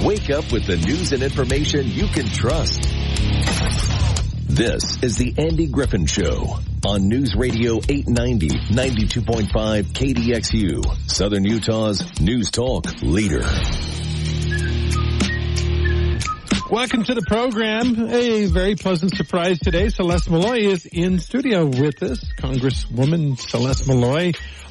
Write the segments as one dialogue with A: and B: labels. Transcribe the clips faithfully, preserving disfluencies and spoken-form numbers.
A: Wake up with the news and information you can trust. This is the Andy Griffin Show on News Radio eight ninety, ninety-two point five K D X U, Southern Utah's News Talk leader.
B: Welcome to the program. A very pleasant surprise today. Celeste Malloy is in studio with us. Congresswoman Celeste Malloy,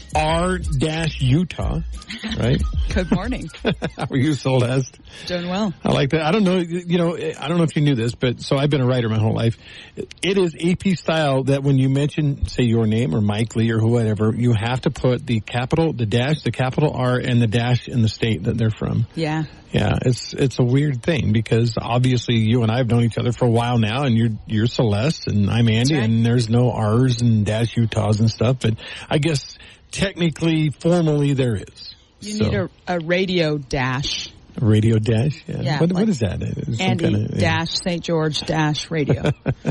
B: R Utah, right?
C: Good morning.
B: How are you, Celeste?
C: Doing well.
B: I like that. I don't know, you know, I don't know if you knew this, but so I've been a writer my whole life. It is A P style that when you mention, say, your name or Mike Lee or whatever, you have to put the capital, the dash, the capital R, and the dash in the state that they're from.
C: Yeah.
B: Yeah, it's it's a weird thing because obviously you and I have known each other for a while now, and you're you're Celeste and I'm Andy, right. And there's no R's and dash Utahs and stuff, but I guess technically, formally, there is.
C: You
B: so.
C: need a, a radio dash.
B: A radio dash? Yeah.
C: yeah
B: what,
C: like
B: what is that? Is
C: Andy
B: kind of, yeah.
C: dash Saint George dash radio.
B: uh,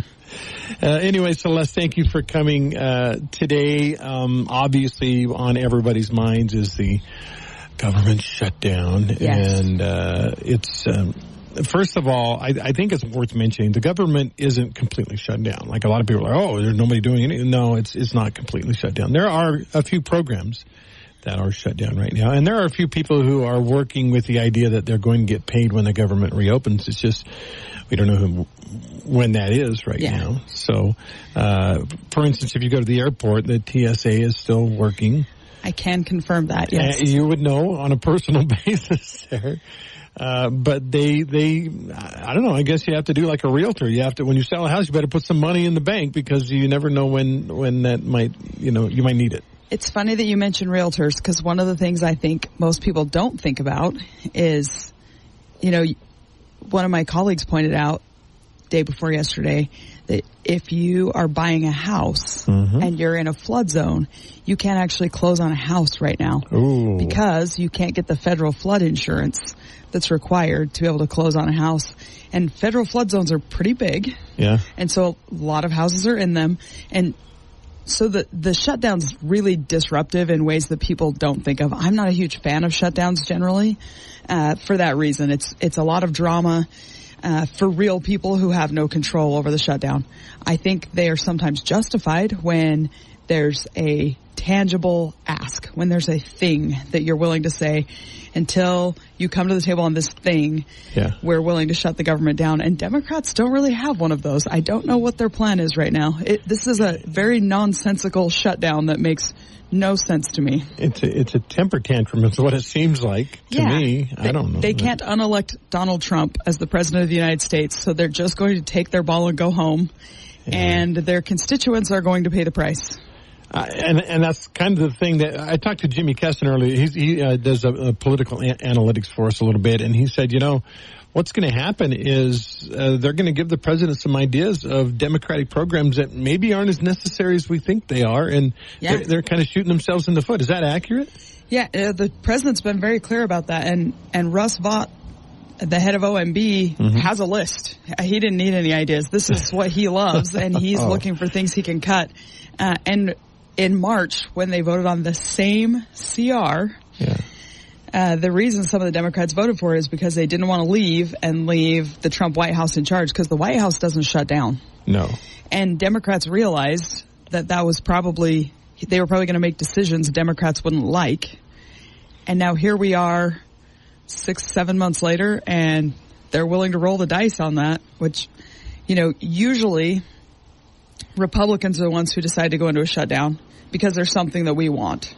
B: anyway, Celeste, thank you for coming uh, today. Um, obviously, on everybody's minds is the government shutdown.
C: Yes.
B: And uh, it's... Um, First of all, I, I think it's worth mentioning the government isn't completely shut down. Like a lot of people are, oh, there's nobody doing anything. No, it's it's not completely shut down. There are a few programs that are shut down right now, and there are a few people who are working with the idea that they're going to get paid when the government reopens. It's just we don't know who, when that is right
C: yeah.
B: now. So, uh, for instance, if you go to the airport, the T S A is still working.
C: I can confirm that. Yes,
B: uh, you would know on a personal basis there. Uh, but they, they, I don't know, I guess you have to do like a realtor. You have to, when you sell a house, you better put some money in the bank because you never know when, when that might, you know, you might need it.
C: It's funny that you mention realtors because one of the things I think most people don't think about is, you know, one of my colleagues pointed out day before yesterday that if you are buying a house mm-hmm. and you're in a flood zone, you can't actually close on a house right now.
B: Ooh.
C: Because you can't get the federal flood insurance that's required to be able to close on a house. And federal flood zones are pretty big.
B: Yeah.
C: And so a lot of houses are in them. And so the, the shutdown's really disruptive in ways that people don't think of. I'm not a huge fan of shutdowns generally, uh, for that reason. It's, it's a lot of drama. Uh, for real people who have no control over the shutdown. I think they are sometimes justified when there's a tangible ask, when there's a thing that you're willing to say, until you come to the table on this thing,
B: yeah.
C: we're willing to shut the government down. And Democrats don't really have one of those. I don't know what their plan is right now. It, this is a very nonsensical shutdown that makes no sense to me.
B: It's a, it's a temper tantrum is what it seems like to
C: yeah.
B: me. I
C: they,
B: don't know.
C: They can't unelect Donald Trump as the president of the United States, so they're just going to take their ball and go home, yeah. and their constituents are going to pay the price.
B: Uh, and and that's kind of the thing that I talked to Jimmy Keston earlier. He's, he uh, does a, a political a- analytics for us a little bit, and he said, you know, what's going to happen is uh, they're going to give the president some ideas of Democratic programs that maybe aren't as necessary as we think they are, and
C: yeah.
B: they're, they're kind of shooting themselves in the foot. Is that accurate?
C: Yeah, uh, the president's been very clear about that, and, and Russ Vought, the head of O M B, mm-hmm. has a list. He didn't need any ideas. This is what he loves, and he's oh. looking for things he can cut. Uh, and in March, when they voted on the same C R,
B: yeah.
C: Uh, the reason some of the Democrats voted for it is because they didn't want to leave and leave the Trump White House in charge, because the White House doesn't shut down.
B: No.
C: And Democrats realized that that was probably, they were probably going to make decisions Democrats wouldn't like. And now here we are six, seven months later, and they're willing to roll the dice on that, which, you know, usually Republicans are the ones who decide to go into a shutdown because there's something that we want.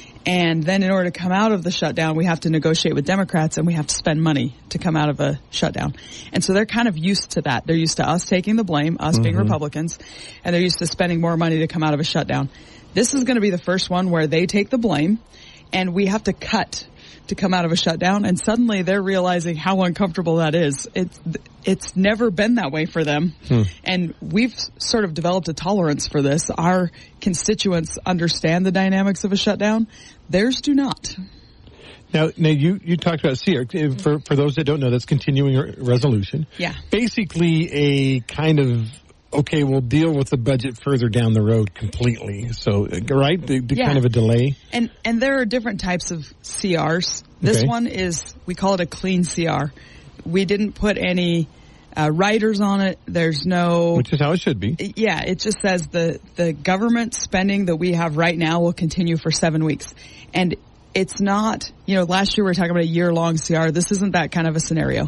C: And then in order to come out of the shutdown, we have to negotiate with Democrats, and we have to spend money to come out of a shutdown. And so they're kind of used to that. They're used to us taking the blame, us mm-hmm. being Republicans, and they're used to spending more money to come out of a shutdown. This is going to be the first one where they take the blame, and we have to cut to come out of a shutdown, and suddenly they're realizing how uncomfortable that is. It's, it's never been that way for them. Hmm. And we've sort of developed a tolerance for this. Our constituents understand the dynamics of a shutdown. Theirs do not.
B: Now, now you, you talked about C R. For, for those that don't know, that's continuing resolution.
C: Yeah.
B: Basically a kind of, okay, we'll deal with the budget further down the road completely. So, right? The, the
C: yeah.
B: kind of a delay.
C: And and there are different types of C Rs. This
B: Okay.
C: one is, we call it a clean C R. We didn't put any uh, riders on it. There's no...
B: Which is how it should be.
C: Yeah, it just says the, the government spending that we have right now will continue for seven weeks. And it's not, you know, last year we were talking about a year-long C R. This isn't that kind of a scenario.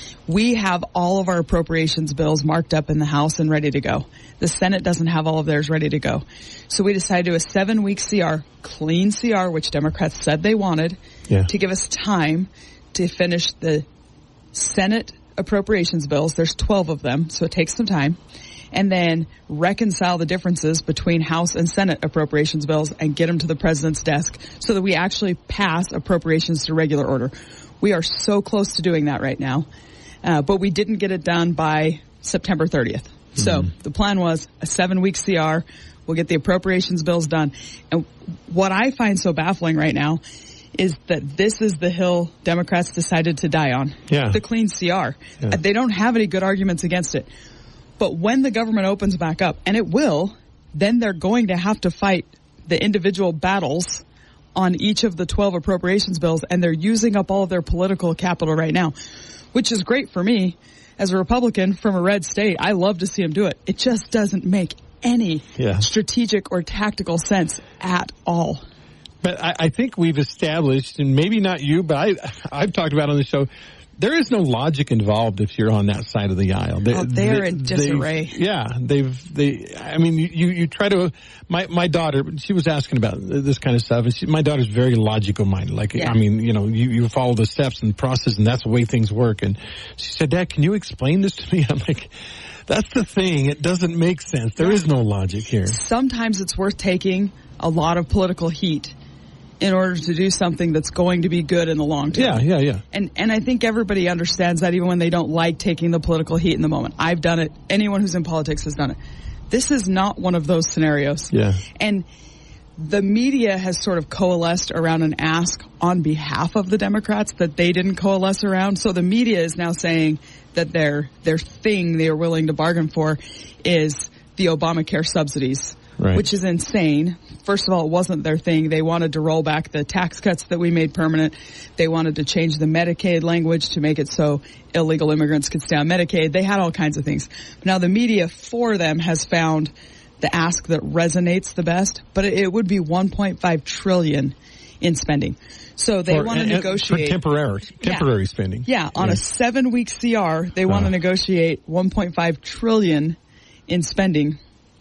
C: We have all of our appropriations bills marked up in the House and ready to go. The Senate doesn't have all of theirs ready to go. So we decided to do a seven-week C R, clean C R, which Democrats said they wanted,
B: Yeah.
C: to give us time to finish the Senate appropriations bills. There's twelve of them, so it takes some time. And then reconcile the differences between House and Senate appropriations bills and get them to the president's desk so that we actually pass appropriations to regular order. We are so close to doing that right now. Uh, but we didn't get it done by September thirtieth. So
B: Mm-hmm.
C: the plan was a seven-week C R. We'll get the appropriations bills done. And what I find so baffling right now is that this is the hill Democrats decided to die on.
B: Yeah.
C: The clean C R.
B: Yeah.
C: Uh, They don't have any good arguments against it. But when the government opens back up, and it will, then they're going to have to fight the individual battles on each of the twelve appropriations bills, and they're using up all of their political capital right now, which is great for me as a Republican from a red state. I love to see them do it. It just doesn't make any
B: Yeah.
C: strategic or tactical sense at all.
B: But I, I think we've established, and maybe not you, but I, I've talked about on the show, there is no logic involved if you're on that side of the aisle. They,
C: Oh, they are in
B: they've-
C: disarray.
B: Yeah, they've they. I mean, you you try to. My my daughter, she was asking about this kind of stuff, and she, my daughter's very logical minded. Like,
C: Yeah.
B: I mean, you know, you you follow the steps and process, and that's the way things work. And she said, "Dad, can you explain this to me?" I'm like, "That's the thing. It doesn't make sense. There is no logic here."
C: Sometimes it's worth taking a lot of political heat in order to do something that's going to be good in the long term.
B: Yeah, yeah, yeah.
C: And and I think everybody understands that, even when they don't like taking the political heat in the moment. I've done it. Anyone who's in politics has done it. This is not one of those scenarios.
B: Yeah.
C: And the media has sort of coalesced around an ask on behalf of the Democrats that they didn't coalesce around. So the media is now saying that their their thing they are willing to bargain for is the Obamacare subsidies.
B: Right.
C: Which is insane. First of all, it wasn't their thing. They wanted to roll back the tax cuts that we made permanent. They wanted to change the Medicaid language to make it so illegal immigrants could stay on Medicaid. They had all kinds of things. Now the media for them has found the ask that resonates the best, but it, it would be one point five trillion dollars in spending. So they
B: Or-
C: want to
B: and- and
C: negotiate
B: for temporary temporary
C: Yeah.
B: spending.
C: Yeah, on
B: Yeah.
C: a seven-week C R, they want to
B: Uh.
C: negotiate one point five trillion dollars in spending.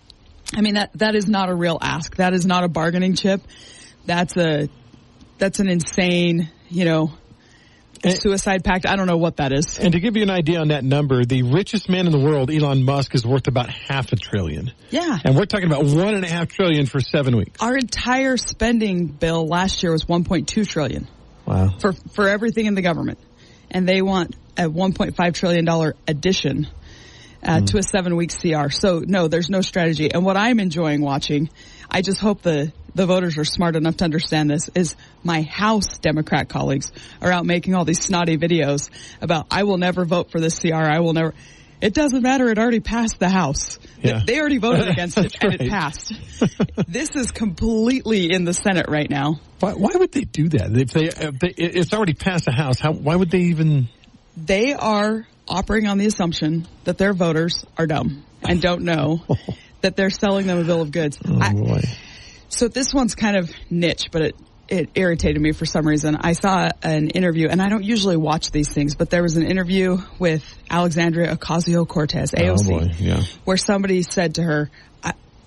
C: I mean, that that is not a real ask. That is not a bargaining chip. That's a that's an insane, you know,
B: And-
C: suicide pact. I don't know what that is.
B: And to give you an idea on that number, the richest man in the world, Elon Musk, is worth about half a trillion.
C: Yeah.
B: And we're talking about one and a half trillion for seven weeks.
C: Our entire spending bill last year was one point two trillion
B: Wow.
C: for for everything in the government, and they want a one point five trillion dollar addition uh,
B: Mm.
C: to a seven-week C R. So no, there's no strategy. And what I'm enjoying watching, I just hope the the voters are smart enough to understand this, is my House Democrat colleagues are out making all these snotty videos about, I will never vote for this C R. I will never. It doesn't matter. It already passed the House.
B: Yeah.
C: They already voted against it, and it
B: right.
C: passed. This is completely in the Senate right now.
B: Why, why would they do that? If they, if they, it's already passed the House. How? Why would they even?
C: They are operating on the assumption that their voters are dumb and don't know that they're selling them a bill of goods.
B: Oh
C: I,
B: boy.
C: so this one's kind of niche, but it, it irritated me for some reason. I saw an interview, and I don't usually watch these things, but there was an interview with Alexandria Ocasio-Cortez, A O C,
B: Oh boy. Yeah.
C: where somebody said to her, I,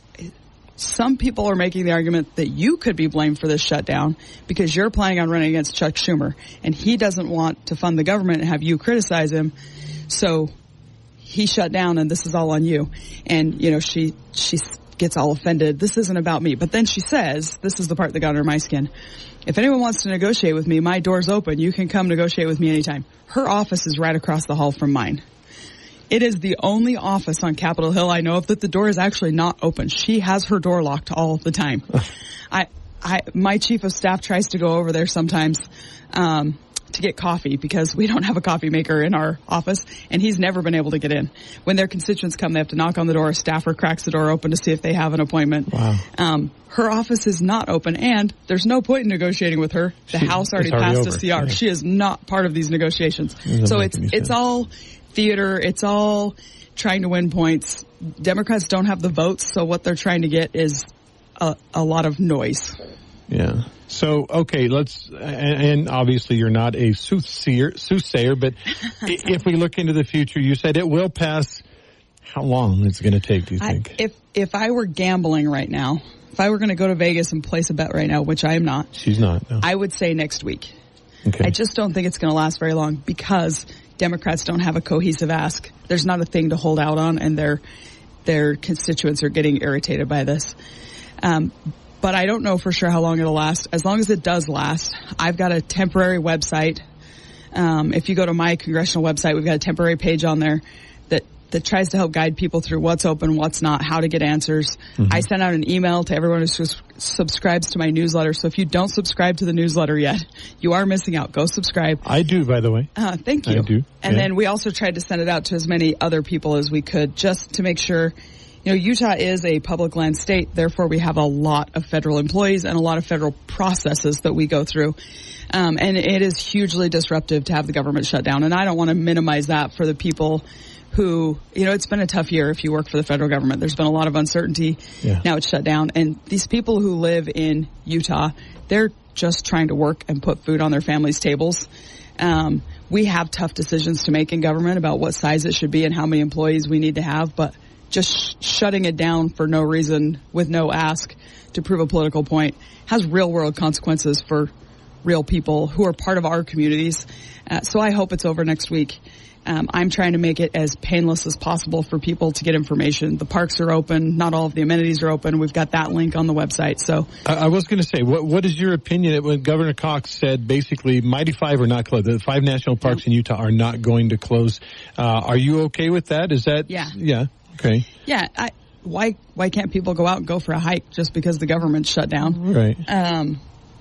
C: some people are making the argument that you could be blamed for this shutdown because you're planning on running against Chuck Schumer, and he doesn't want to fund the government and have you criticize him. So he shut down, and this is all on you. And, you know, she, she gets all offended. This isn't about me. But then she says, this is the part that got under my skin. If anyone wants to negotiate with me, my door's open. You can come negotiate with me anytime. Her office is right across the hall from mine. It is the only office on Capitol Hill I know of that the door is actually not open. She has her door locked all the time. I, I, my chief of staff tries to go over there sometimes. Um, to get coffee because we don't have a coffee maker in our office, and he's never been able to get in. When their constituents come, they have to knock on the door. A staffer cracks the door open to see if they have an appointment.
B: Wow.
C: Um, her office is not open, and there's no point in negotiating with her. The
B: She-
C: House already
B: it's already
C: passed
B: over.
C: a C R.
B: Yeah.
C: She is not part of these negotiations.
B: Doesn't
C: So
B: make
C: it's
B: any
C: it's
B: sense.
C: all theater. It's all trying to win points. Democrats don't have the votes, so what they're trying to get is a, a lot of noise.
B: Yeah. So, okay, let's, and, and obviously you're not a soothsayer, soothsayer, but i- if we look into the future, you said it will pass. How long is it going to take, do you
C: I,
B: think?
C: if if I were gambling right now, if I were going to go to Vegas and place a bet right now, which I am not,
B: She's not, no.
C: I would say next week.
B: Okay.
C: I just don't think it's going to last very long because Democrats don't have a cohesive ask. There's not a thing to hold out on, and their their constituents are getting irritated by this. Um, but I don't know for sure how long it'll last. As long as it does last, I've got a temporary website. Um, if you go to my congressional website, we've got a temporary page on there that that tries to help guide people through what's open, what's not, how to get answers. Mm-hmm. I sent out an email to everyone who sus- subscribes to my newsletter. So if you don't subscribe to the newsletter yet, you are missing out. Go subscribe.
B: I do, by the way.
C: Uh, thank you.
B: I do.
C: And
B: yeah.
C: then we also tried to send it out to as many other people as we could just to make sure, you know, Utah is a public land state. Therefore, we have a lot of federal employees and a lot of federal processes that we go through. Um, and it is hugely disruptive to have the government shut down. And I don't want to minimize that for the people who, you know, it's been a tough year if you work for the federal government. There's been a lot of uncertainty.
B: Yeah.
C: Now it's shut down. And these people who live in Utah, they're just trying to work and put food on their families' tables. Um, we have tough decisions to make in government about what size it should be and how many employees we need to have, but just sh- shutting it down for no reason with no ask to prove a political point has real world consequences for real people who are part of our communities. Uh, so I hope it's over next week. Um, I'm trying to make it as painless as possible for people to get information. The parks are open. Not all of the amenities are open. We've got that link on the website. So
B: I, I was going to say, what what is your opinion when Governor Cox said basically Mighty Five are not closed? The five national parks yeah. in Utah are not going to close. Uh, are you okay with that? Is that?
C: Yeah.
B: Yeah. Okay.
C: Yeah. I, why why can't people go out and go for a hike just because the government's shut down?
B: Right.
C: Um,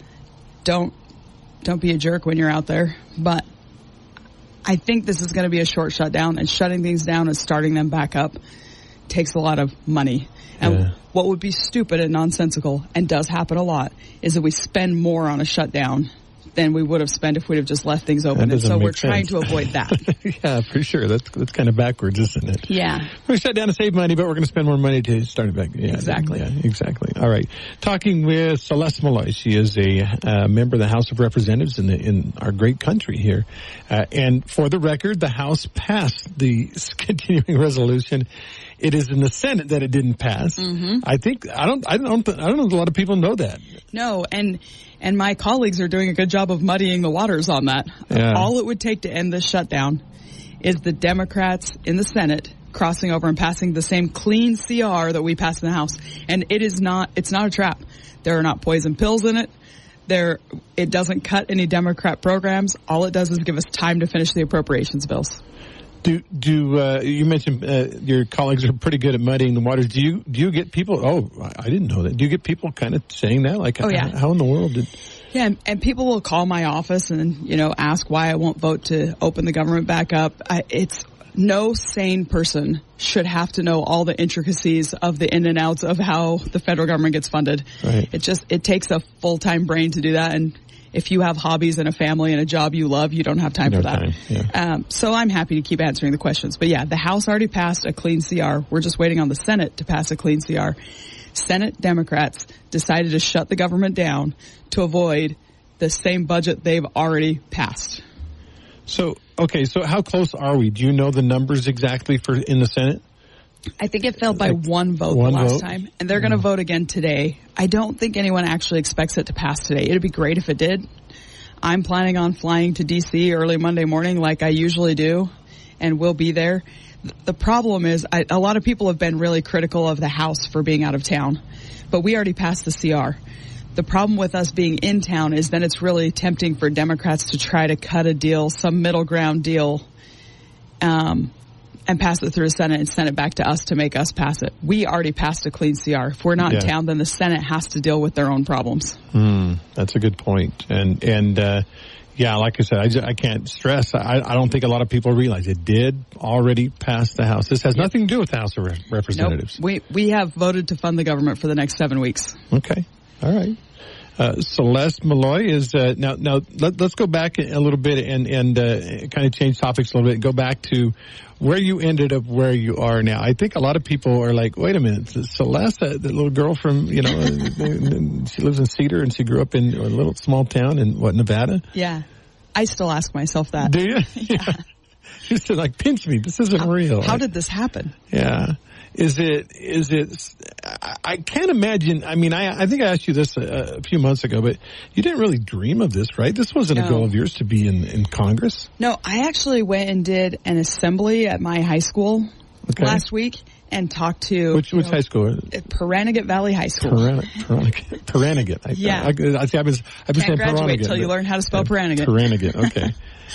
C: don't don't be a jerk when you're out there, but I think this is going to be a short shutdown, and shutting things down and starting them back up takes a lot of money. And
B: yeah.
C: what would be stupid and nonsensical, and does happen a lot, is that we spend more on a shutdown than we would have spent if we'd have just left things open. And so we're trying to avoid that.
B: Yeah, for sure. That's that's kind of backwards, isn't it?
C: Yeah.
B: We're going to shut down to save money, but we're going to spend more money to start it back. Yeah,
C: exactly.
B: Yeah, exactly. All right. Talking with Celeste Malloy. She is a uh, member of the House of Representatives in the, in our great country here. Uh, and for the record, the House passed the continuing resolution. It is in the Senate that it didn't pass.
C: Mm-hmm.
B: I think I don't I don't I don't know if a lot of people know that.
C: No, and and my colleagues are doing a good job of muddying the waters on that.
B: Yeah.
C: All it would take to end this shutdown is the Democrats in the Senate crossing over and passing the same clean C R that we passed in the House. And it is not it's not a trap. There are not poison pills in it. There it doesn't cut any Democrat programs. All it does is give us time to finish the appropriations bills.
B: Do do uh, you mentioned uh, your colleagues are pretty good at muddying the waters? Do you do you get people? Oh, I didn't know that. Do you get people kind of saying that? Like,
C: oh, yeah.
B: how, how in the world did?
C: Yeah, and, and people will call my office and you know ask why I won't vote to open the government back up. I, it's no sane person should have to know all the intricacies of the in and outs of how the federal government gets funded.
B: Right.
C: It just it takes a full time brain to do that, and if you have hobbies and a family and a job you love, you don't have time
B: no
C: for that.
B: Time. Yeah.
C: Um, so I'm happy to keep answering the questions. But yeah, the House already passed a clean C R. We're just waiting on the Senate to pass a clean C R. Senate Democrats decided to shut the government down to avoid the same budget they've already passed.
B: So, okay, so how close are we? Do you know the numbers exactly for in the Senate?
C: I think it failed by
B: like
C: one vote
B: one
C: the last
B: vote?
C: time, and they're going to
B: Mm.
C: vote again today. I don't think anyone actually expects it to pass today. It'd be great if it did. I'm planning on flying to D C early Monday morning like I usually do, and we'll be there. The problem is I, a lot of people have been really critical of the House for being out of town, but we already passed the C R. The problem with us being in town is then it's really tempting for Democrats to try to cut a deal, some middle ground deal, um, and pass it through the Senate and send it back to us to make us pass it. We already passed a clean C R. If we're not
B: Yeah.
C: in town, then the Senate has to deal with their own problems.
B: Mm, that's a good point. And, and, uh, Yeah, like I said, I, just, I can't stress. I, I don't think a lot of people realize it did already pass the House. This has nothing to do with the House of Re- Representatives.
C: Nope. We we have voted to fund the government for the next seven weeks.
B: Okay, all right. Uh, Celeste Malloy is uh, now. Now let, let's go back a little bit and and uh, kind of change topics a little bit. Go back to where you ended up, where you are now. I think a lot of people are like, "Wait a minute, Celeste, that, that little girl from you know, she lives in Cedar and she grew up in a little small town in what Nevada."
C: Yeah, I still ask myself that.
B: Do you?
C: Yeah.
B: You said, like, pinch me. This isn't
C: how,
B: real.
C: How
B: like,
C: did this happen?
B: Yeah. Is it, is it, I, I can't imagine, I mean, I, I think I asked you this a, a few months ago, but you didn't really dream of this, right? This wasn't
C: no.
B: a goal of yours to be in, in Congress?
C: No, I actually went and did an assembly at my high school okay. last week and talked to...
B: Which, which
C: know,
B: high school?
C: Pahranagat Valley High School.
B: Pahranagat. Pahranagat. I,
C: yeah.
B: I, I, I, see, I've been, I've been
C: Can't
B: saying
C: graduate until you learn how to spell Pahranagat.
B: Pahranagat, okay.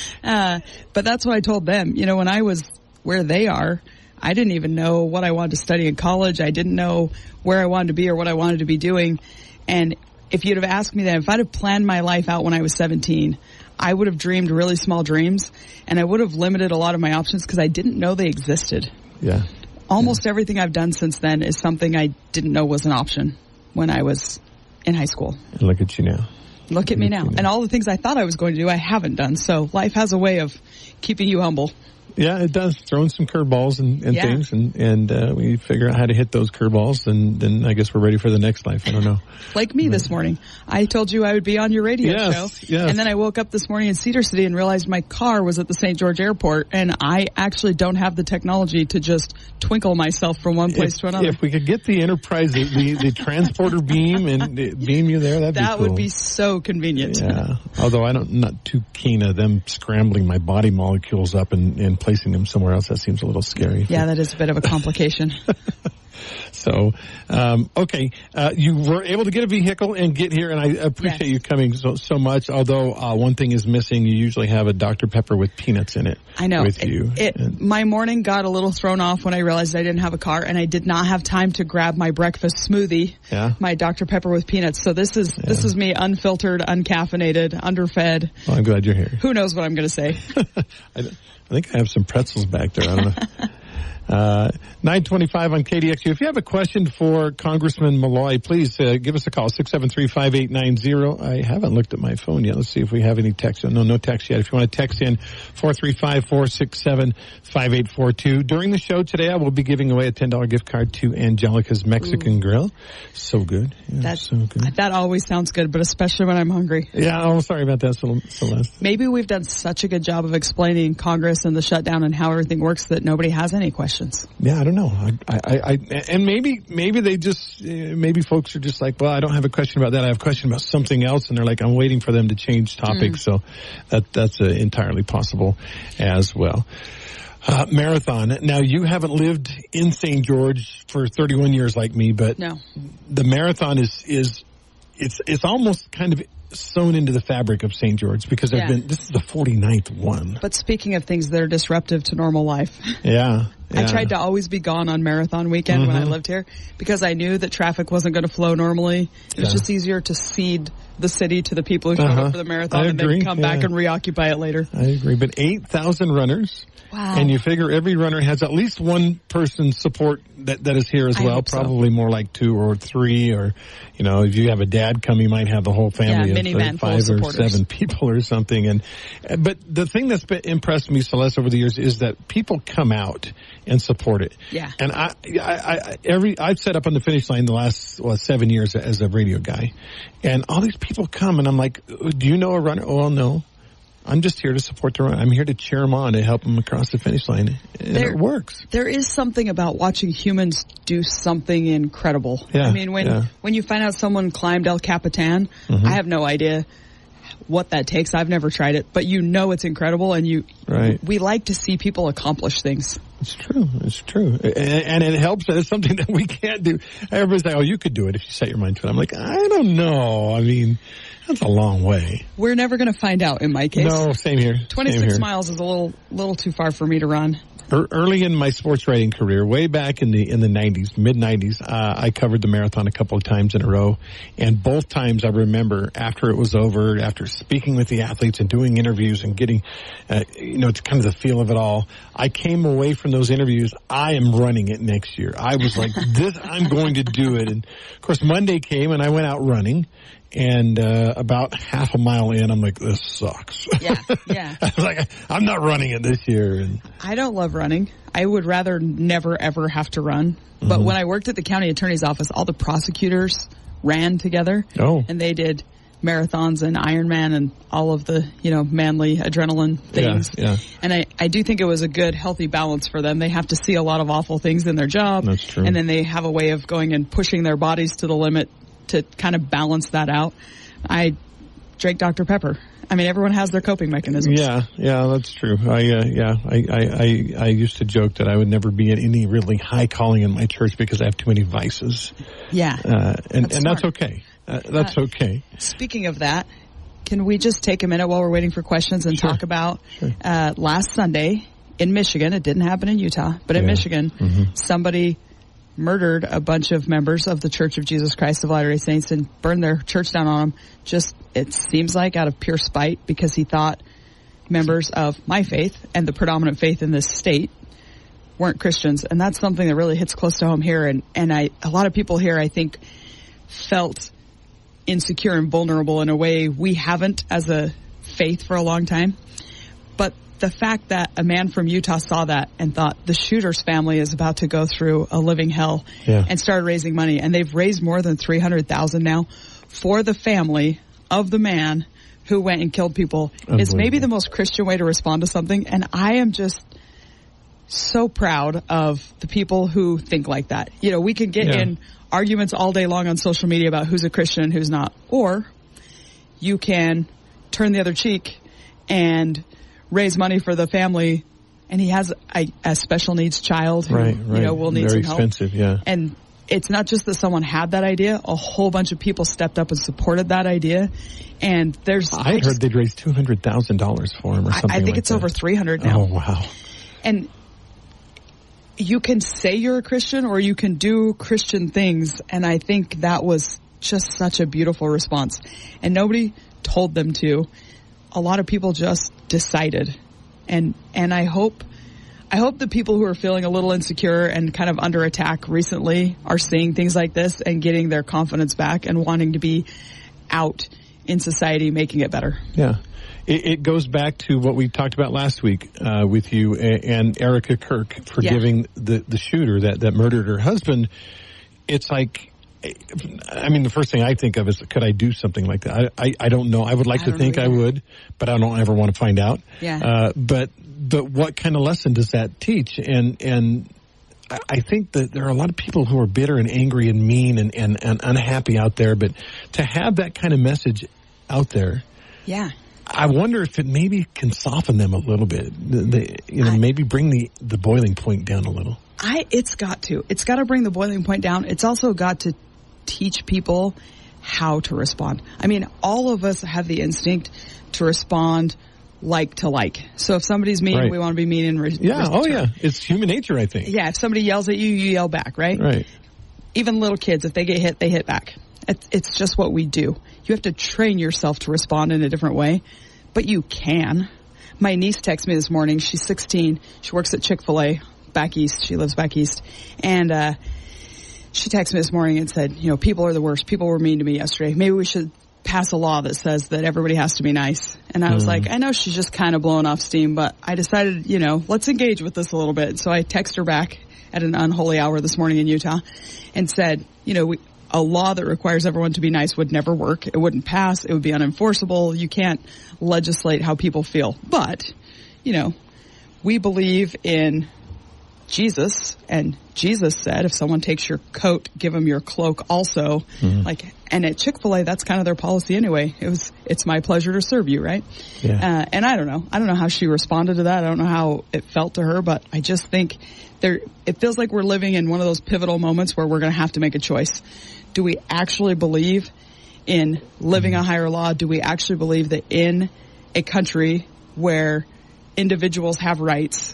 C: uh, but that's what I told them. You know, when I was where they are, I didn't even know what I wanted to study in college. I didn't know where I wanted to be or what I wanted to be doing. And if you'd have asked me that, if I'd have planned my life out when I was seventeen, I would have dreamed really small dreams, and I would have limited a lot of my options because I didn't know they existed.
B: Yeah.
C: Almost
B: yeah.
C: everything I've done since then is something I didn't know was an option when I was in high school.
B: And look at you now.
C: Look at me now. And all the things I thought I was going to do, I haven't done. So life has a way of keeping you humble.
B: Yeah, it does. Throwing some curveballs and, and
C: yeah.
B: things, and and uh, we figure out how to hit those curveballs, and then I guess we're ready for the next life. I don't know.
C: Like me this morning. I told you I would be on your radio
B: yes,
C: show,
B: yes.
C: and then I woke up this morning in Cedar City and realized my car was at the Saint George Airport, and I actually don't have the technology to just twinkle myself from one place
B: if,
C: to another.
B: If we could get the Enterprise, the, the, the transporter beam, and beam you there, that'd
C: that
B: be cool.
C: would be so convenient.
B: Yeah, although I don't, I'm not too keen of them scrambling my body molecules up and, and placing them somewhere else. That seems a little scary.
C: Yeah, that is a bit of a complication.
B: So, um, okay, uh, you were able to get a vehicle and get here, and I appreciate
C: yes.
B: you coming so, so much. Although uh, one thing is missing, you usually have a Doctor Pepper with peanuts in it.
C: I know.
B: With
C: it,
B: you.
C: It,
B: and,
C: my morning got a little thrown off when I realized I didn't have a car, and I did not have time to grab my breakfast smoothie,
B: yeah.
C: my Doctor Pepper with peanuts. So this is yeah. this is me unfiltered, uncaffeinated, underfed.
B: Well, I'm glad you're here.
C: Who knows what I'm going to say?
B: I, I think I have some pretzels back there. I don't know. Uh, nine twenty-five on K D X U. If you have a question for Congressman Malloy, please uh, give us a call, six seven three, five eight nine zero. I haven't looked at my phone yet. Let's see if we have any text. No, no text yet. If you want to text in, four three five, four six seven, five eight four two. During the show today, I will be giving away a ten dollar gift card to Angelica's Mexican Ooh. Grill. So good. Yeah,
C: That's,
B: so good.
C: That always sounds good, but especially when I'm hungry.
B: Yeah, oh, sorry about that, Celeste.
C: Maybe we've done such a good job of explaining Congress and the shutdown and how everything works that nobody has any questions.
B: Yeah, I don't know. I, I, I, and maybe, maybe they just, maybe folks are just like, well, I don't have a question about that. I have a question about something else, and they're like, I'm waiting for them to change topics. Mm. So that that's uh, entirely possible as well. Uh, marathon. Now, you haven't lived in Saint George for thirty-one years like me, but
C: no.
B: the marathon is is it's it's almost kind of sewn into the fabric of Saint George because there's
C: yeah.
B: been, this is the forty-ninth one.
C: But speaking of things that are disruptive to normal life.
B: Yeah. yeah.
C: I tried to always be gone on marathon weekend mm-hmm. when I lived here because I knew that traffic wasn't going to flow normally. It was yeah. just easier to cede the city to the people who showed uh-huh. up for the marathon
B: I
C: and
B: agree.
C: then come
B: yeah.
C: back and reoccupy it later.
B: I agree. But eight thousand runners.
C: Wow.
B: And you figure every runner has at least one person support that, that is here as
C: I
B: well.
C: hope so.
B: Probably more like two or three, or, you know, if you have a dad come, you might have the whole family
C: yeah,
B: of uh, five
C: of
B: or seven people or something. And, but the thing that's been impressed me, Celeste, over the years is that people come out and support it.
C: Yeah.
B: And I, I, I every, I've set up on the finish line the last, well, seven years as a radio guy. And all these people come and I'm like, do you know a runner? Oh, well, no. I'm just here to support the run. I'm here to cheer them on, to help them across the finish line. And there, it works.
C: There is something about watching humans do something incredible.
B: Yeah,
C: I mean, when
B: yeah.
C: when you find out someone climbed El Capitan, mm-hmm. I have no idea what that takes. I've never tried it, but you know it's incredible, and you
B: right.
C: we like to see people accomplish things.
B: It's true. It's true. And, and it helps that it's something that we can't do. Everybody's like, oh, you could do it if you set your mind to it. I'm like, I don't know. I mean, that's a long way.
C: We're never going to find out in my case.
B: No, same here.
C: twenty-six
B: same here.
C: miles is a little little too far for me to run.
B: Early in my sports writing career, way back in the in the nineties, mid nineties, uh, I covered the marathon a couple of times in a row, and both times I remember after it was over, after speaking with the athletes and doing interviews and getting, uh, you know, it's kind of the feel of it all. I came away from those interviews. I am running it next year. I was like, this, I'm going to do it. And of course, Monday came and I went out running. And uh about half a mile in, I'm like, this sucks.
C: Yeah, yeah.
B: I was like, I'm not running it this year. And
C: I don't love running. I would rather never, ever have to run. But mm-hmm. when I worked at the county attorney's office, all the prosecutors ran together.
B: Oh.
C: And they did marathons and Ironman and all of the, you know, manly adrenaline things.
B: Yeah, yeah.
C: And I, I do think it was a good, healthy balance for them. They have to see a lot of awful things in their job.
B: That's true.
C: And then they have a way of going and pushing their bodies to the limit to kind of balance that out. I drank Doctor Pepper. I mean, everyone has their coping mechanisms.
B: Yeah, yeah, that's true. I, uh, yeah, I, I, I, I used to joke that I would never be at any really high calling in my church because I have too many vices.
C: Yeah.
B: Uh, and,
C: that's
B: and that's okay. Uh, that's uh, okay.
C: Speaking of that, can we just take a minute while we're waiting for questions and
B: sure.
C: talk about,
B: sure.
C: uh, last Sunday in Michigan, it didn't happen in Utah, but in
B: yeah.
C: Michigan,
B: mm-hmm.
C: somebody murdered a bunch of members of the Church of Jesus Christ of Latter-day Saints and burned their church down on them. Just, it seems like out of pure spite because he thought members of my faith and the predominant faith in this state weren't Christians. And that's something that really hits close to home here. And, and I, a lot of people here, I think, felt insecure and vulnerable in a way we haven't as a faith for a long time. But the fact that a man from Utah saw that and thought the shooter's family is about to go through a living hell
B: yeah.
C: and started raising money. And they've raised more than three hundred thousand dollars now for the family of the man who went and killed people is maybe the most Christian way to respond to something. And I am just so proud of the people who think like that. You know, we can get
B: yeah.
C: in arguments all day long on social media about who's a Christian and who's not. Or you can turn the other cheek and raise money for the family, and he has a, a special needs child who,
B: right, right.
C: you know, will need
B: Very
C: some help.
B: expensive, yeah.
C: And it's not just that someone had that idea, a whole bunch of people stepped up and supported that idea. And there's...
B: I, I heard
C: just,
B: they'd raised two hundred thousand dollars for him or something
C: I, I think
B: like
C: it's
B: that.
C: over three hundred now.
B: Oh, wow.
C: And you can say you're a Christian or you can do Christian things, and I think that was just such a beautiful response. And nobody told them to. A lot of people just decided. And and I hope I hope the people who are feeling a little insecure and kind of under attack recently are seeing things like this and getting their confidence back and wanting to be out in society, making it better.
B: Yeah. It, it goes back to what we talked about last week uh, with you and, and Erica Kirk forgiving yeah. the, the shooter that, that murdered her husband. It's like, I mean, the first thing I think of is, could I do something like that? I, I, I don't know. I would like
C: I
B: to think I would, but I don't ever want to find out.
C: Yeah.
B: Uh, but, but what kind of lesson does that teach? And, and I think that there are a lot of people who are bitter and angry and mean and, and, and unhappy out there, but to have that kind of message out there.
C: Yeah.
B: I wonder if it maybe can soften them a little bit. The, the, you know, I, maybe bring the, the boiling point down a little.
C: I, it's got to. It's got to bring the boiling point down. It's also got to teach people how to respond. I mean, all of us have the instinct to respond like to like. So if somebody's mean,
B: right.
C: we want to be mean and re-
B: yeah.
C: return.
B: Oh yeah, it's human nature, I think.
C: Yeah, if somebody yells at you, you yell back, right?
B: Right.
C: Even little kids, if they get hit, they hit back. It's, it's just what we do. You have to train yourself to respond in a different way, but you can. My niece texted me this morning. She's sixteen. She works at Chick-fil-A back east. She lives back east. And uh she texted me this morning and said, you know, people are the worst. People were mean to me yesterday. Maybe we should pass a law that says that everybody has to be nice. And I was mm. like, I know she's just kind of blowing off steam, but I decided, you know, let's engage with this a little bit. So I texted her back at an unholy hour this morning in Utah and said, you know, we, a law that requires everyone to be nice would never work. It wouldn't pass. It would be unenforceable. You can't legislate how people feel. But, you know, we believe in Jesus, and Jesus said, if someone takes your coat, give them your cloak also. Mm-hmm. Like, and at Chick-fil-A, that's kind of their policy anyway. It was, it's my pleasure to serve you, right?
B: Yeah.
C: Uh, and I don't know. I don't know how she responded to that. I don't know how it felt to her, but I just think there, it feels like we're living in one of those pivotal moments where we're going to have to make a choice. Do we actually believe in living mm-hmm. a higher law? Do we actually believe that in a country where individuals have rights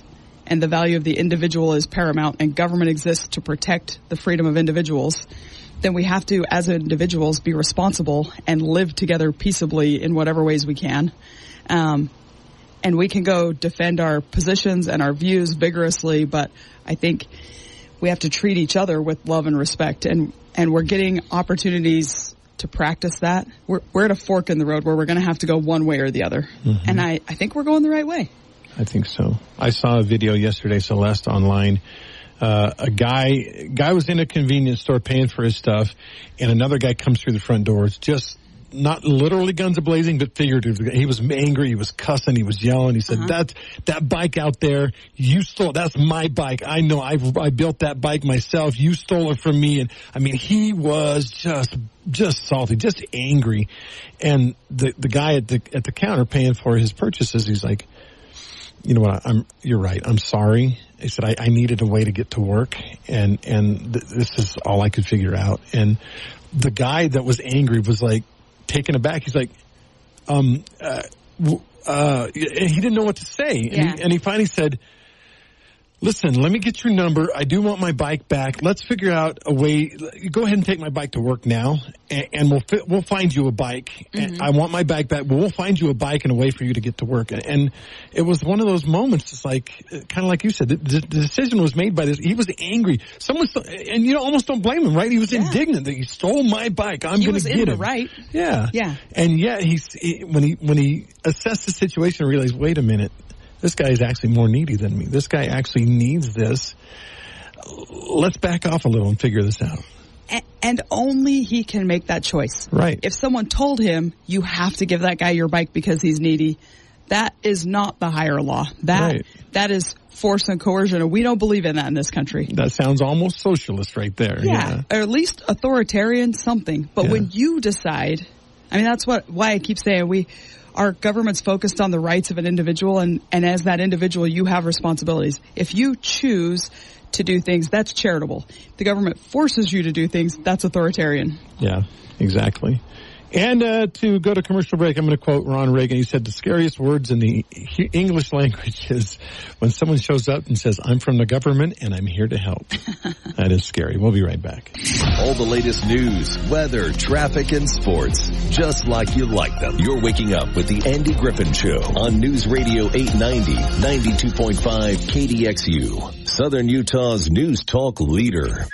C: and the value of the individual is paramount and government exists to protect the freedom of individuals, then we have to, as individuals, be responsible and live together peaceably in whatever ways we can. Um, and we can go defend our positions and our views vigorously, but I think we have to treat each other with love and respect. And, and we're getting opportunities to practice that. We're, we're at a fork in the road where we're going to have to go one way or the other. Mm-hmm. And I, I think we're going the right way.
B: I think so. I saw a video yesterday, Celeste, online. Uh, a guy, guy was in a convenience store paying for his stuff, and another guy comes through the front doors, just not literally guns a-blazing, but figuratively. He was angry, he was cussing, he was yelling. He said, uh-huh. "That's that bike out there, you stole. That's my bike. I know. I I built that bike myself. You stole it from me." And I mean, he was just just salty, just angry. And the the guy at the at the counter paying for his purchases, he's like, "You know what? I'm. You're right. I'm sorry." He said, I, I needed a way to get to work, and, and th- this is all I could figure out. And the guy that was angry was like taken aback. He's like, um, uh, uh, he didn't know what to say.
C: Yeah.
B: And, he, and he finally said, "Listen, let me get your number. I do want my bike back. Let's figure out a way. Go ahead and take my bike to work now, and, and we'll fi- we'll find you a bike. Mm-hmm. And I want my bike back, but we'll find you a bike and a way for you to get to work." And, and it was one of those moments, it's like, kind of like you said, the, the decision was made by this. He was angry. Someone, and you know, almost don't blame him, right? He was yeah. indignant that he stole my bike. I'm going to get it.
C: Right?
B: Yeah,
C: yeah.
B: And yet he's he, when he when he assessed the situation and realized, wait a minute. This guy is actually more needy than me. This guy actually needs this. Let's back off a little and figure this out.
C: And only he can make that choice.
B: Right.
C: If someone told him, you have to give that guy your bike because he's needy, that is not the higher law. That right. That is force and coercion, and we don't believe in that in this country.
B: That sounds almost socialist right there.
C: Yeah, yeah. Or at least authoritarian something. But yeah. when you decide, I mean, that's what why I keep saying we... Our government's focused on the rights of an individual, and, and as that individual, you have responsibilities. If you choose to do things, that's charitable. The government forces you to do things, that's authoritarian.
B: Yeah, exactly. And uh, to go to commercial break, I'm going to quote Ron Reagan. He said, "The scariest words in the English language is when someone shows up and says, 'I'm from the government and I'm here to help.'" That is scary. We'll be right back.
A: All the latest news, weather, traffic, and sports, just like you like them. You're waking up with the Andy Griffin Show on News Radio eight ninety, ninety-two point five K D X U, Southern Utah's news talk leader.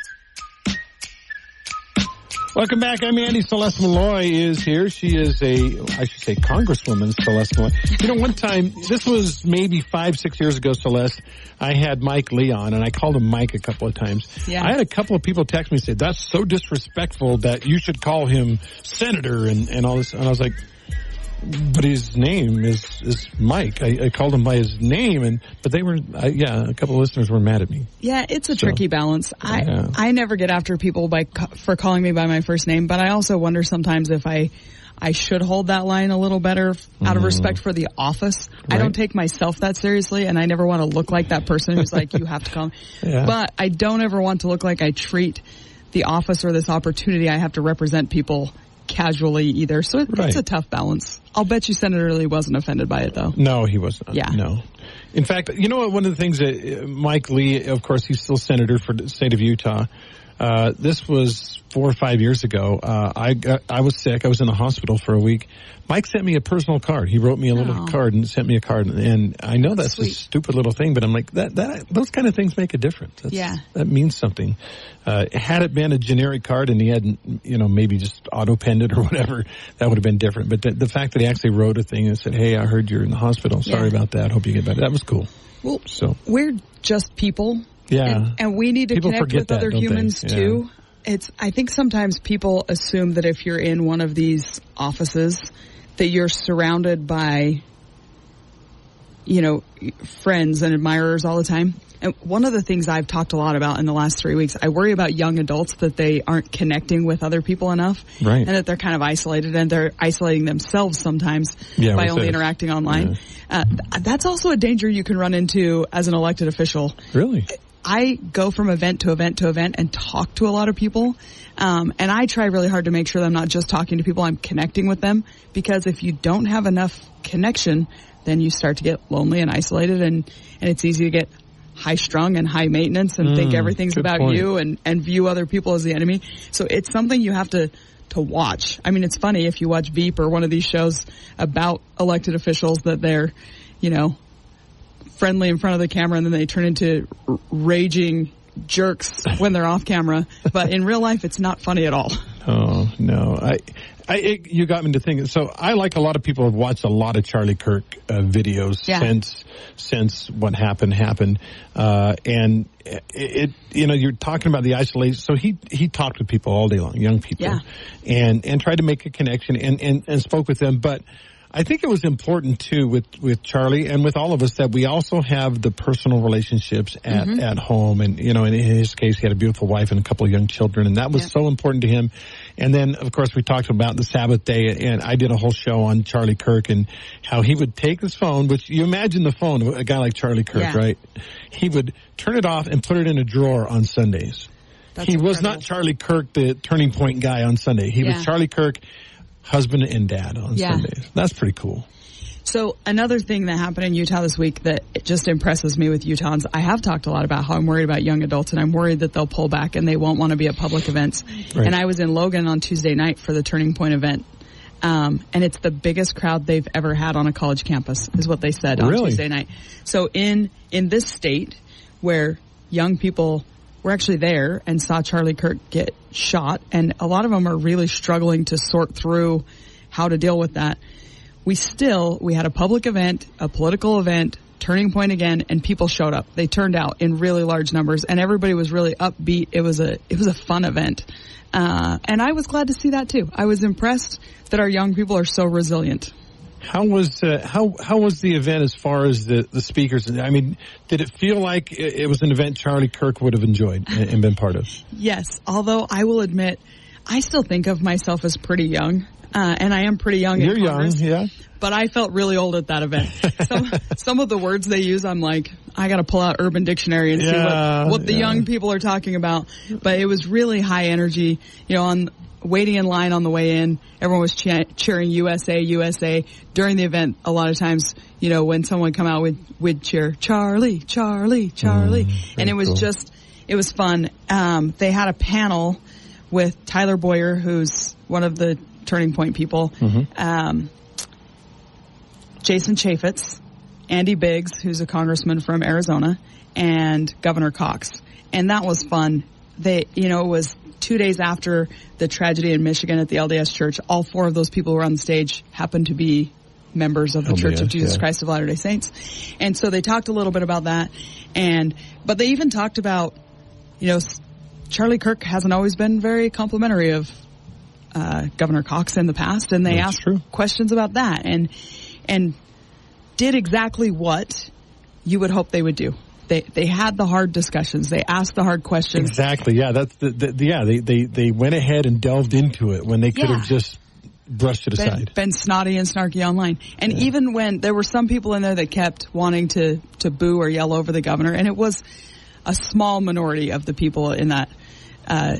B: Welcome back. I'm Andy. Celeste Malloy is here. She is a, I should say, Congresswoman Celeste Malloy. You know, one time, this was maybe five, six years ago, Celeste, I had Mike Lee on, and I called him Mike a couple of times.
C: Yeah.
B: I had a couple of people text me and say, "That's so disrespectful that you should call him Senator," and, and all this. And I was like, but his name is, is Mike. I, I called him by his name, and but they were, I, yeah, a couple of listeners were mad at me.
C: Yeah, it's a
B: so,
C: tricky balance. I
B: yeah.
C: I never get after people by for calling me by my first name, but I also wonder sometimes if I I should hold that line a little better out of respect for the office. Right. I don't take myself that seriously, and I never want to look like that person who's like, you have to call me. Yeah. But I don't ever want to look like I treat the office or this opportunity I have to represent people casually either. So it, right. it's a tough balance. I'll bet you Senator Lee wasn't offended by it, though.
B: No, he wasn't.
C: Yeah.
B: No. In fact, you know what? One of the things that Mike Lee, of course, he's still senator for the state of Utah. Uh, this was four or five years ago. Uh, I got, I was sick. I was in the hospital for a week. Mike sent me a personal card. He wrote me a little oh. card and sent me a card. And I know that's Sweet. a stupid little thing, but I'm like, that, that, those kind of things make a difference. That's,
C: yeah.
B: That means something. Uh, had it been a generic card and he had, you know, maybe just auto-penned it or whatever, that would have been different. But the, the fact that he actually wrote a thing and said, "Hey, I heard you're in the hospital. Sorry yeah. about that. Hope you get better." That was cool.
C: Well, so we're just people.
B: Yeah.
C: And, and we need to
B: people
C: connect with
B: that,
C: other humans,
B: yeah.
C: too. It's, I think sometimes people assume that if you're in one of these offices, that you're surrounded by, you know, friends and admirers all the time. And one of the things I've talked a lot about in the last three weeks, I worry about young adults that they aren't connecting with other people enough.
B: Right.
C: And that they're kind of isolated, and they're isolating themselves sometimes
B: yeah,
C: by only interacting online. Yeah. Uh, that's also a danger you can run into as an elected official.
B: Really?
C: I go from event to event to event and talk to a lot of people. Um, and I try really hard to make sure that I'm not just talking to people, I'm connecting with them. Because if you don't have enough connection, then you start to get lonely and isolated, and, and it's easy to get high strung and high maintenance and
B: Mm,
C: think everything's
B: good
C: about
B: point.
C: you and, and view other people as the enemy. So it's something you have to, to watch. I mean, it's funny if you watch Veep or one of these shows about elected officials that they're, you know, friendly in front of the camera and then they turn into r- raging jerks when they're off camera. But in real life, it's not funny at all.
B: Oh, no. I, I, it, you got me to thinking. So I, like a lot of people, have watched a lot of Charlie Kirk uh, videos
C: Yeah.
B: since since what happened happened. Uh, and it, it, you know, you're talking about the isolation. So he he talked with people all day long, young people,
C: Yeah.
B: and and tried to make a connection and, and, and spoke with them. But I think it was important too with, with Charlie and with all of us that we also have the personal relationships at,
C: Mm-hmm.
B: at home. And, you know, in his case, he had a beautiful wife and a couple of young children, and that was
C: Yeah.
B: so important to him. And then, of course, we talked about the Sabbath day, and I did a whole show on Charlie Kirk and how he would take his phone, which you imagine the phone, a guy like Charlie Kirk,
C: Yeah.
B: right? He would turn it off and put it in a drawer on Sundays.
C: That's
B: he was
C: incredible.
B: not Charlie Kirk, the turning point guy on Sunday. He
C: Yeah.
B: was Charlie Kirk, husband and dad on
C: Yeah.
B: Sundays. That's pretty cool.
C: So another thing that happened in Utah this week that it just impresses me with Utahns, I have talked a lot about how I'm worried about young adults and I'm worried that they'll pull back and they won't want to be at public events.
B: Right.
C: And I was in Logan on Tuesday night for the Turning Point event. Um, and it's the biggest crowd they've ever had on a college campus, is what they said on
B: Really?
C: Tuesday night. So in, in this state where young people were actually there and saw Charlie Kirk get shot, and a lot of them are really struggling to sort through how to deal with that. We still, we had a public event, a political event, Turning Point again, and people showed up. They turned out in really large numbers, and everybody was really upbeat. It was a, it was a fun event. Uh, and I was glad to see that too. I was impressed that our young people are so resilient.
B: How was uh, how how was the event as far as the, the speakers? I mean, did it feel like it, it was an event Charlie Kirk would have enjoyed and, and been part of?
C: Yes, although I will admit, I still think of myself as pretty young. Uh, and I am pretty young.
B: You're
C: in
B: young,
C: Congress,
B: yeah.
C: But I felt really old at that event. Some, some of the words they use, I'm like, I got to pull out Urban Dictionary and
B: Yeah,
C: see what, what the
B: yeah.
C: young people are talking about. But it was really high energy. You know, on waiting in line on the way in, everyone was che- cheering U S A, U S A. During the event, a lot of times, you know, when someone would come out, we'd, we'd cheer, Charlie, Charlie, Charlie.
B: Mm,
C: and it was
B: cool.
C: just, it was fun. Um, they had a panel with Tyler Boyer, who's one of the Turning Point people,
B: Mm-hmm.
C: um, Jason Chaffetz, Andy Biggs, who's a congressman from Arizona, and Governor Cox. And that was fun. They, you know, it was two days after the tragedy in Michigan at the L D S Church. All four of those people who were on the stage happened to be members of the
B: L D S,
C: Church of Jesus
B: yeah.
C: Christ of Latter-day Saints. And so they talked a little bit about that. And, but they even talked about, you know, Charlie Kirk hasn't always been very complimentary of uh, Governor Cox in the past, and they
B: That's
C: asked
B: true.
C: questions about that and and did exactly what you would hope they would do. They they had the hard discussions. They asked the hard questions.
B: Exactly. Yeah. That's the, the yeah. They, they they went ahead and delved into it when they could
C: Yeah.
B: have just brushed it
C: Been,
B: aside.
C: been snotty and snarky online. And
B: Yeah.
C: even when there were some people in there that kept wanting to to boo or yell over the governor, and it was a small minority of the people in that uh,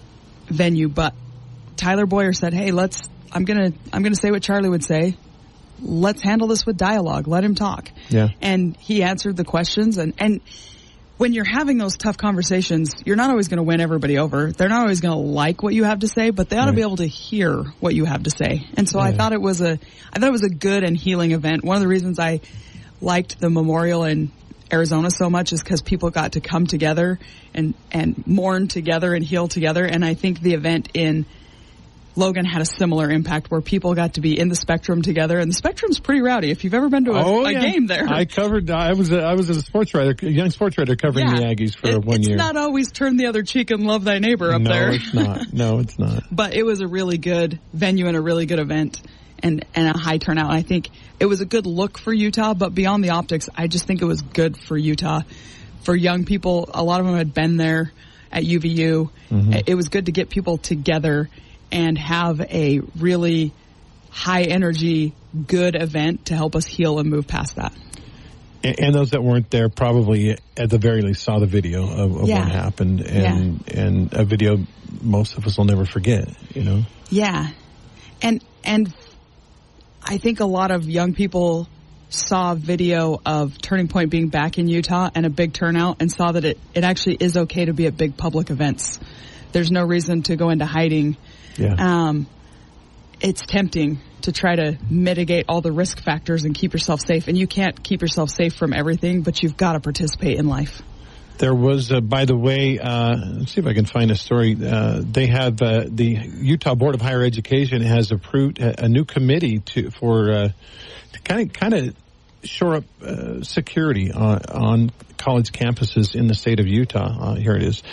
C: venue, but Tyler Boyer said, "Hey, let's. I'm gonna. I'm gonna say what Charlie would say. Let's handle this with dialogue. Let him talk."
B: Yeah.
C: And he answered the questions. And and when you're having those tough conversations, you're not always going to win everybody over. They're not always going to like what you have to say, but they ought to
B: Right.
C: be able to hear what you have to say. And so I
B: Yeah.
C: thought it was a. I thought it was a good and healing event. One of the reasons I liked the memorial in Arizona so much is because people got to come together and and mourn together and heal together. And I think the event in Logan had a similar impact where people got to be in the Spectrum together, and the Spectrum's pretty rowdy. If you've ever been to a,
B: oh,
C: a
B: yeah.
C: game there,
B: I covered. I was a, I was a sports writer, a young sports writer covering
C: yeah,
B: the Aggies for
C: it,
B: one
C: it's
B: year.
C: It's not always turn the other cheek and love thy neighbor up
B: no,
C: there.
B: it's not. No, it's not.
C: But it was a really good venue and a really good event, and and a high turnout. And I think it was a good look for Utah. But beyond the optics, I just think it was good for Utah, for young people. A lot of them had been there at U V U.
B: Mm-hmm.
C: It was good to get people together and have a really high energy, good event to help us heal and move past that.
B: And, and those that weren't there probably, at the very least, saw the video of, of
C: Yeah.
B: what happened, and yeah. and a video most of us will never forget. You know.
C: Yeah, and and I think a lot of young people saw a video of Turning Point being back in Utah and a big turnout and saw that it, it actually is okay to be at big public events. There's no reason to go into hiding.
B: Yeah.
C: Um, it's tempting to try to mitigate all the risk factors and keep yourself safe. And you can't keep yourself safe from everything, but you've got to participate in life.
B: There was, uh, by the way, uh, let's see if I can find a story. Uh, they have, uh, the Utah Board of Higher Education has approved a, a new committee to, for, uh, to kind of, kind of shore up, uh, security on, on college campuses in the state of Utah. Uh, here it is.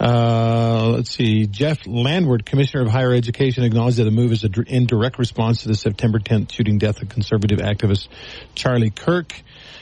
B: Uh, let's see. Jeff Landward, Commissioner of Higher Education, acknowledged that the move is a, in direct response to the September tenth shooting death of conservative activist Charlie Kirk.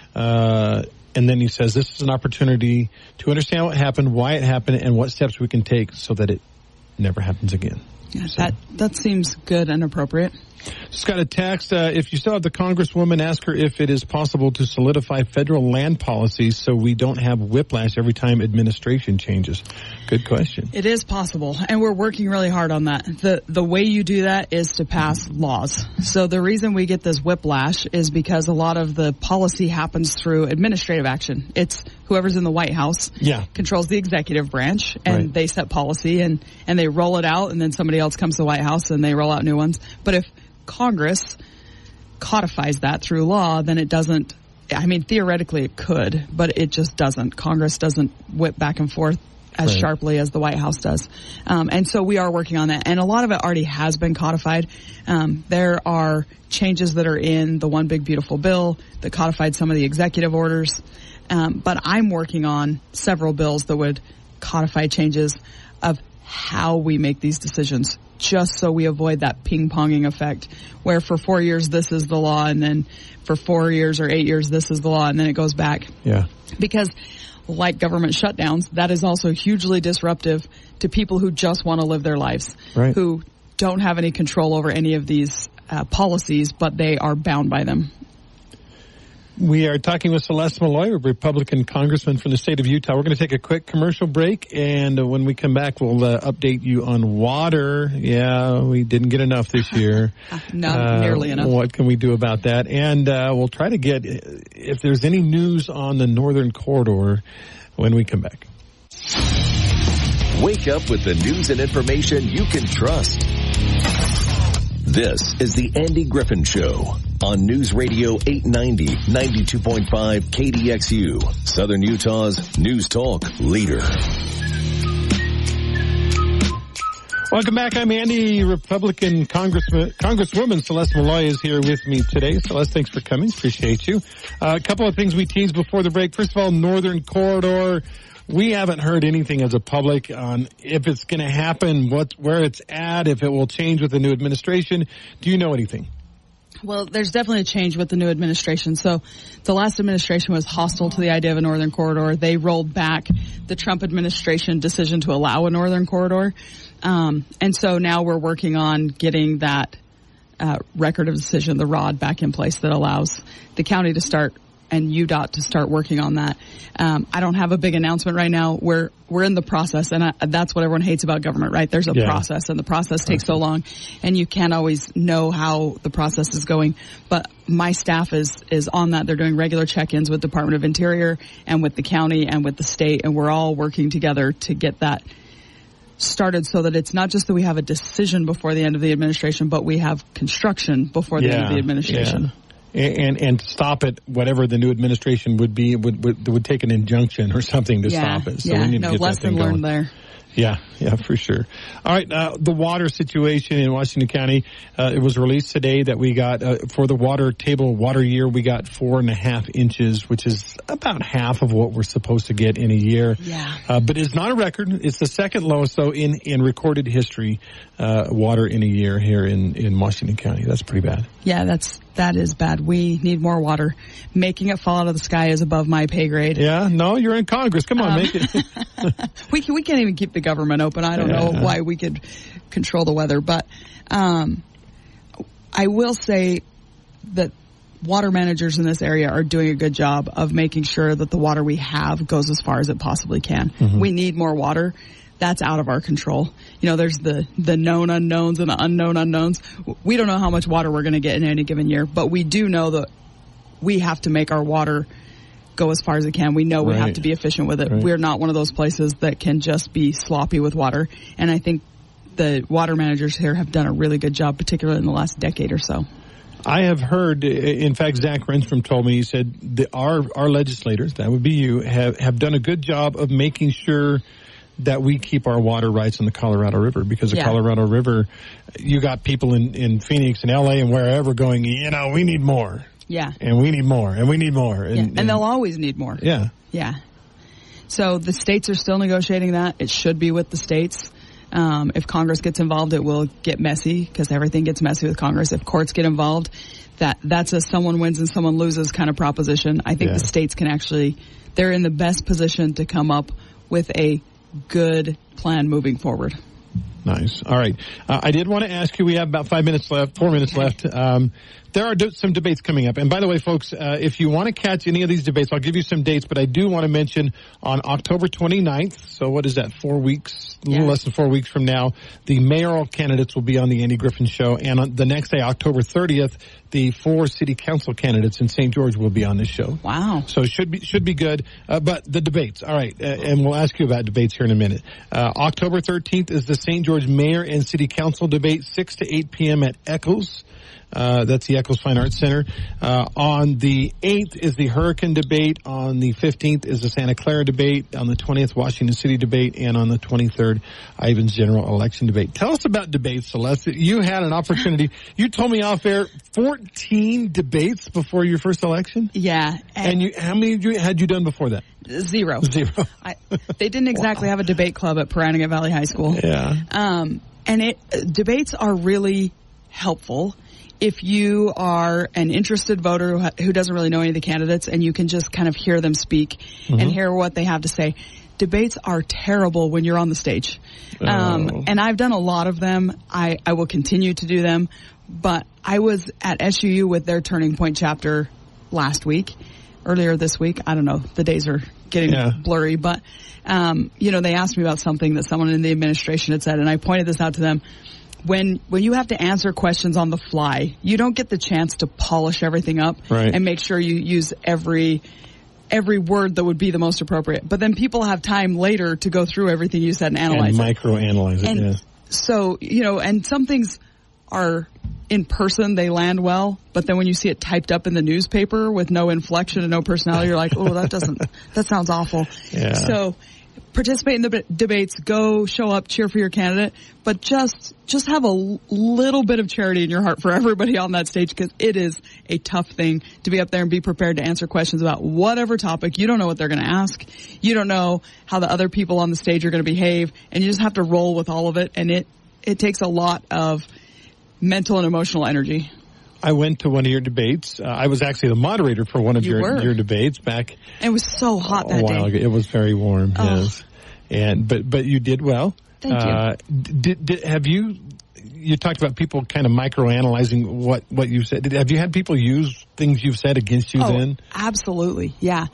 B: Uh, And then he says, this is an opportunity to understand what happened, why it happened, and what steps we can take so that it never happens again.
C: Yeah,
B: so.
C: that, that seems good and appropriate.
B: Just got a text. Uh, if you still have the Congresswoman, ask her if it is possible to solidify federal land policies so we don't have whiplash every time administration changes. Good question.
C: It is possible, and we're working really hard on that. The the way you do that is to pass laws. So the reason we get this whiplash is because a lot of the policy happens through administrative action. It's whoever's in the White House
B: yeah.
C: controls the executive branch, and
B: right.
C: they set policy, and, and they roll it out, and then somebody else comes to the White House, and they roll out new ones. But if Congress codifies that through law, then it doesn't, I mean, theoretically it could, but it just doesn't. Congress doesn't whip back and forth as right. sharply as the White House does. Um, and so we are working on that. And a lot of it already has been codified. Um, there are changes that are in the One Big Beautiful Bill that codified some of the executive orders. Um, but I'm working on several bills that would codify changes of how we make these decisions, just so we avoid that ping-ponging effect where for four years this is the law, and then for four years or eight years this is the law, and then it goes back.
B: Yeah.
C: Because like government shutdowns, that is also hugely disruptive to people who just want to live their lives,
B: right.
C: who don't have any control over any of these uh, policies, but they are bound by them.
B: We are talking with Celeste Malloy, a Republican congressman from the state of Utah. We're going to take a quick commercial break, and uh, when we come back, we'll uh, update you on water. Yeah, we didn't get enough this year.
C: Not
B: uh,
C: nearly enough.
B: What can we do about that? And uh, we'll try to get, if there's any news on the Northern Corridor, when we come back.
A: Wake up with the news and information you can trust. This is the Andy Griffin Show on News Radio eight ninety, ninety-two point five K D X U, Southern Utah's news talk leader.
B: Welcome back. I'm Andy. Republican Congressman, Congresswoman Celeste Malloy is here with me today. Celeste, thanks for coming. Appreciate you. Uh, a couple of things we teased before the break. First of all, Northern Corridor. We haven't heard anything as a public on if it's going to happen, what, where it's at, if it will change with the new administration. Do you know anything?
C: Well, there's definitely a change with the new administration. So the last administration was hostile to the idea of a Northern Corridor. They rolled back the Trump administration decision to allow a Northern Corridor. Um, and so now we're working on getting that uh, record of decision, the R O D, back in place that allows the county to start and U D O T to start working on that. Um, I don't have a big announcement right now. We're we're in the process, and I, that's what everyone hates about government, right? There's a yeah. process, and the process takes so long, and you can't always know how the process is going. But my staff is is on that. They're doing regular check-ins with Department of Interior and with the county and with the state, and we're all working together to get that started so that it's not just that we have a decision before the end of the administration, but we have construction before the
B: yeah.
C: end of the administration.
B: Yeah. And and stop it, whatever the new administration would be, would would, would take an injunction or something to
C: yeah,
B: stop it. So
C: yeah,
B: we need
C: no,
B: to get that
C: lesson
B: thing going.
C: learned there.
B: Yeah, yeah, for sure. All right, uh, the water situation in Washington County, uh, it was released today that we got, uh, for the water table water year, we got four and a half inches, which is about half of what we're supposed to get in a year.
C: Yeah.
B: Uh, but it's not a record. It's the second lowest, though, in, in recorded history, uh, water in a year here in, in Washington County. That's pretty bad.
C: Yeah, that's, that is bad. We need more water. Making it fall out of the sky is above my pay grade.
B: Yeah, no, you're in Congress. Come on, um, make it.
C: we can, we can't even keep the government open. I don't
B: yeah.
C: know why we could control the weather, but, um, I will say that water managers in this area are doing a good job of making sure that the water we have goes as far as it possibly can. Mm-hmm. We need more water. That's out of our control. You know, there's the, the known unknowns and the unknown unknowns. We don't know how much water we're going to get in any given year, but we do know that we have to make our water go as far as it can. We know we
B: Right.
C: have to be efficient with it.
B: Right.
C: We're not one of those places that can just be sloppy with water. And I think the water managers here have done a really good job, particularly in the last decade or so.
B: I have heard, in fact, Zach Renstrom told me, he said, the, our our legislators, that would be you, have, have done a good job of making sure that we keep our water rights in the Colorado River, because the
C: Yeah.
B: Colorado River, you got people in, in Phoenix and L A and wherever going, you know, we need more.
C: Yeah.
B: And we need more, and we need more. And,
C: Yeah. And, and they'll always need more.
B: Yeah.
C: Yeah. So the states are still negotiating that. It should be with the states. Um, if Congress gets involved, it will get messy, because everything gets messy with Congress. If courts get involved, that that's a someone wins and someone loses kind of proposition. I think
B: Yeah.
C: the states can actually, they're in the best position to come up with a good plan moving forward.
B: Nice. All right. Uh, I did want to ask you, we have about five minutes left, four minutes left. Um, there are do- some debates coming up. And by the way, folks, uh, if you want to catch any of these debates, I'll give you some dates, but I do want to mention on October twenty-ninth, so what is that, four weeks, a little
C: Yeah.
B: less than four weeks from now, the mayoral candidates will be on the Andy Griffin Show. And on the next day, October thirtieth, the four city council candidates in Saint George will be on this show.
C: Wow.
B: So it should be should be good. Uh, but the debates, all right, uh, and we'll ask you about debates here in a minute. Uh, October thirteenth is the Saint George Mayor and City Council debate, six to eight p.m. at Echoes. Uh, that's the Echoes Fine Arts Center. Uh, on the eighth is the Hurricane debate. On the fifteenth is the Santa Clara debate. On the twentieth, Washington City debate. And on the twenty-third, Ivan's general election debate. Tell us about debates, Celeste. You had an opportunity. You told me off air fourteen debates before your first election?
C: Yeah.
B: And you, how many had you, had you done before that?
C: Zero.
B: Zero.
C: I, they didn't exactly have a debate club at Pahranagat Valley High School.
B: Yeah.
C: Um, and it, debates are really helpful if you are an interested voter who, who doesn't really know any of the candidates, and you can just kind of hear them speak mm-hmm. and hear what they have to say. Debates are terrible when you're on the stage.
B: Oh.
C: Um, and I've done a lot of them. I, I will continue to do them. But I was at S U U with their Turning Point chapter last week, earlier this week. I don't know. The days are getting
B: yeah.
C: blurry. But, um, you know, they asked me about something that someone in the administration had said, and I pointed this out to them. When when you have to answer questions on the fly, you don't get the chance to polish everything up
B: right.
C: and make sure you use every every word that would be the most appropriate. But then people have time later to go through everything you said and analyze
B: and
C: it.
B: microanalyze it.
C: And
B: yeah.
C: so, you know, and some things are in person, they land well, but then when you see it typed up in the newspaper with no inflection and no personality, you're like, oh, that doesn't, that sounds awful.
B: Yeah. So
C: participate in the b- debates, go show up, cheer for your candidate, but just, just have a l- little bit of charity in your heart for everybody on that stage, because it is a tough thing to be up there and be prepared to answer questions about whatever topic. You don't know what they're going to ask. You don't know how the other people on the stage are going to behave, and you just have to roll with all of it, and it, it takes a lot of mental and emotional energy.
B: I went to one of your debates. Uh, I was actually the moderator for one of
C: You
B: your
C: were.
B: your debates back.
C: It was so hot that
B: a while
C: day.
B: ago. It was very warm.
C: Oh.
B: Yes, and but but you did well.
C: Thank you.
B: Uh, did, did have you? You talked about people kind of microanalyzing what what you said. Did, have you had people use things you've said against you?
C: Oh,
B: then
C: absolutely, yeah.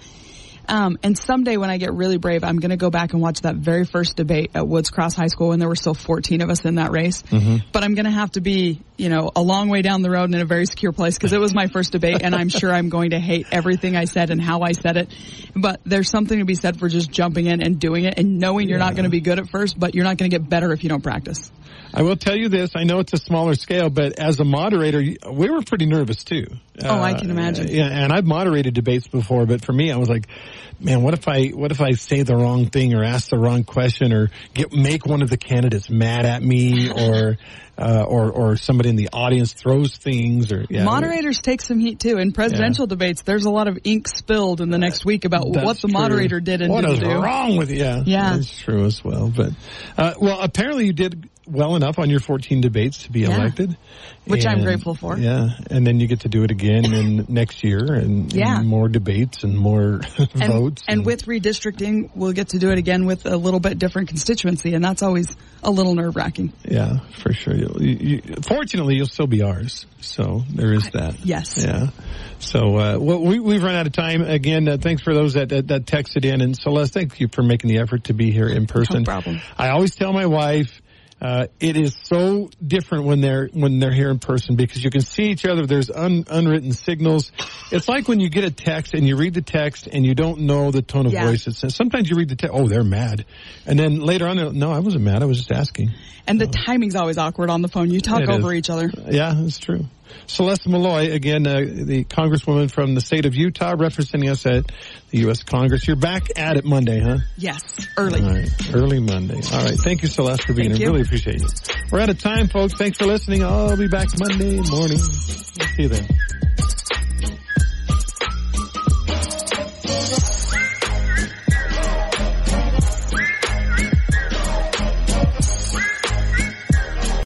C: Um, and someday when I get really brave, I'm going to go back and watch that very first debate at Woods Cross High School when there were still fourteen of us in that race.
B: Mm-hmm.
C: But I'm going to have to be, you know, a long way down the road and in a very secure place, because it was my first debate, and I'm sure I'm going to hate everything I said and how I said it. But there's something to be said for just jumping in and doing it and knowing you're
B: Yeah.
C: not going to be good at first, but you're not going to get better if you don't practice.
B: I will tell you this. I know it's a smaller scale, but as a moderator, we were pretty nervous too.
C: Oh, I can imagine.
B: Uh, yeah, and I've moderated debates before, but for me, I was like, man, what if I, what if I say the wrong thing or ask the wrong question or get, make one of the candidates mad at me or, uh, or, or somebody in the audience throws things or, yeah.
C: Moderators take some heat too. In presidential
B: Yeah.
C: debates, there's a lot of ink spilled in the next week about
B: That's
C: what the
B: true.
C: moderator did and
B: what
C: didn't
B: is
C: do.
B: wrong with you? Yeah,
C: Yeah.
B: That's true as well. But, uh, well, apparently you did well enough on your fourteen debates to be
C: Yeah.
B: elected.
C: Which I'm
B: And,
C: grateful for.
B: Yeah. And then you get to do it again in next year and,
C: Yeah.
B: and more debates and more
C: And,
B: votes.
C: and with redistricting, we'll get to do it again with a little bit different constituency, and that's always a little nerve-wracking.
B: Yeah, for sure. You, you, fortunately, you'll still be ours. So there is that.
C: Yes.
B: Yeah. So, uh, well, we, we've run out of time. Again, uh, thanks for those that, that, that texted in. And Celeste, thank you for making the effort to be here in person.
C: No problem.
B: I always tell my wife, Uh, it is so different when they're when they're here in person because you can see each other. There's un, unwritten signals. It's like when you get a text and you read the text and you don't know the tone of
C: yeah.
B: voice. It's, sometimes you read the text, oh, they're mad. And then later on, no, I wasn't mad. I was just asking.
C: And the
B: uh,
C: timing's always awkward on the phone. You talk over
B: is.
C: each other.
B: Yeah, it's true. Celeste Malloy, again, uh, the congresswoman from the state of Utah, representing us at the U S Congress. You're back at it Monday, huh?
C: Yes, early.
B: All right, early Monday. All right, thank you, Celeste, for being
C: Thank
B: here.
C: you.
B: Really appreciate it. We're out of time, folks. Thanks for listening. I'll be back Monday morning. See you then.